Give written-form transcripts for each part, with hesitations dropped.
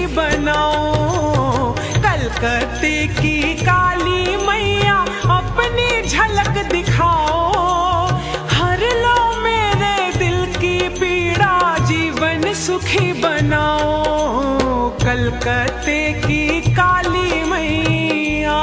बनाओ। कलकत्ते की काली मैया अपनी झलक दिखाओ। हर लो मेरे दिल की पीड़ा, जीवन सुखी बनाओ। कलकत्ते की काली मैया।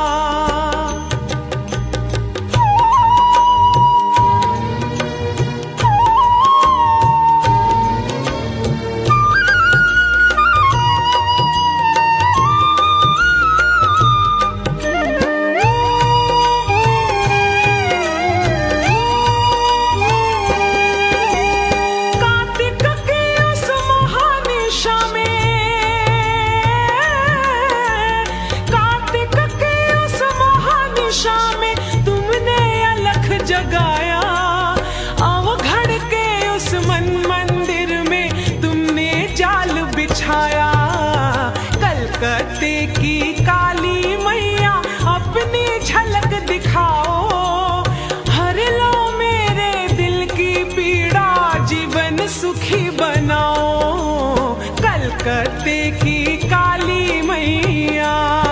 कलकत्ते की काली मैया अपनी झलक दिखाओ। हर लो मेरे दिल की पीड़ा, जीवन सुखी बनाओ। कलकत्ते की काली मैया।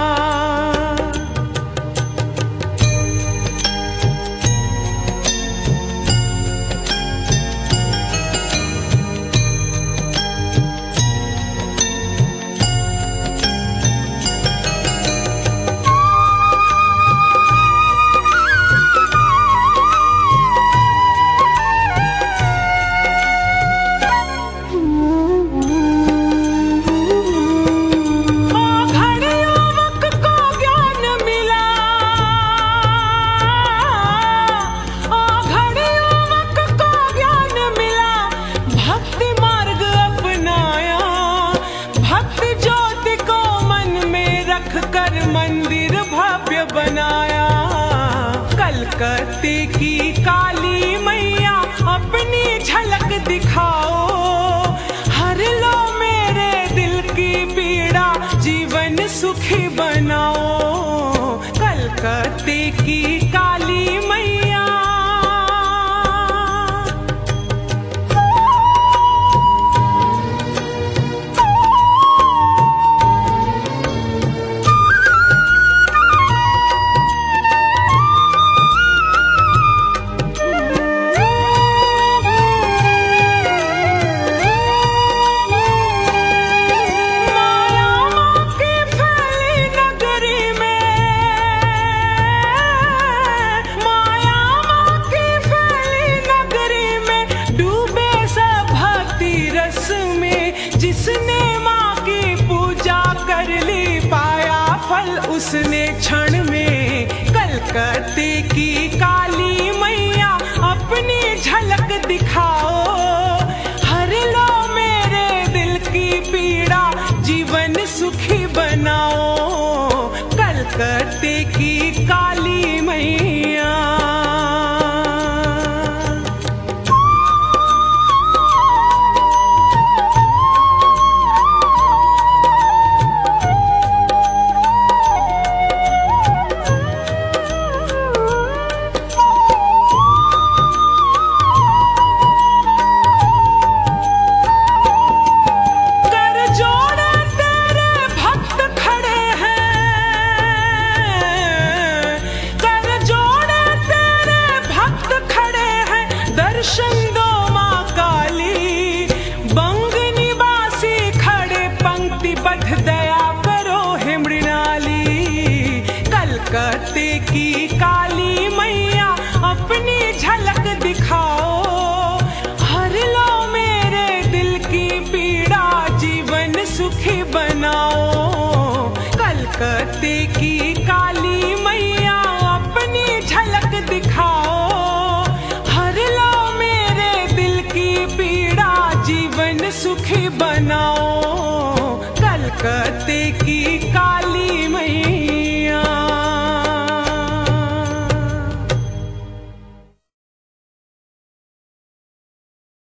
मंदिर भव्य बनाया। कलकत्ते की काली मैया अपनी झलक दिखाओ। हर लो मेरे दिल की पीड़ा, जीवन सुखी बनाओ। कलकत्ते की काली मैया। जिसने माँ की पूजा कर ली, पाया फल उसने क्षण में। कलकत्ते की काली मैया अपनी झलक दिखाओ। हर लो मेरे दिल की पीड़ा, जीवन सुखी बनाओ। कलकत्ते की काली मैया। कलकत्ते की काली मैया अपनी झलक दिखाओ। हर लो मेरे दिल की पीड़ा, जीवन सुखी बनाओ। कलकत्ते की काली मैया अपनी झलक दिखाओ। हर लो मेरे दिल की पीड़ा, जीवन सुखी बनाओ। कलकत्ते की काली मैया।